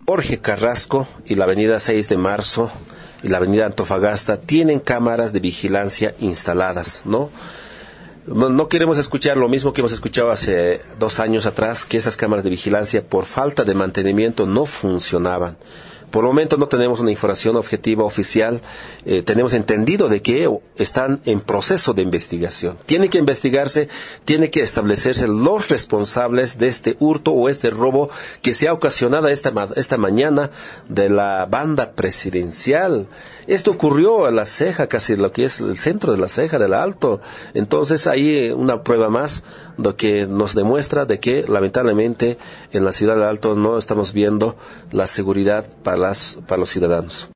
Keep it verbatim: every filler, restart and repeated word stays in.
Jorge Carrasco y la avenida seis de marzo y la avenida Antofagasta tienen cámaras de vigilancia instaladas, ¿no? No, no queremos escuchar lo mismo que hemos escuchado hace dos años atrás, que esas cámaras de vigilancia por falta de mantenimiento no funcionaban. Por el momento no tenemos una información objetiva oficial, eh, tenemos entendido de que están en proceso de investigación. Tiene que investigarse, tiene que establecerse los responsables de este hurto o este robo que se ha ocasionado esta, esta mañana de la banda presidencial. Esto ocurrió a La Ceja, casi lo que es el centro de La Ceja, del Alto. Entonces ahí una prueba más lo que nos demuestra de que lamentablemente en la ciudad del Alto no estamos viendo la seguridad para, las, para los ciudadanos.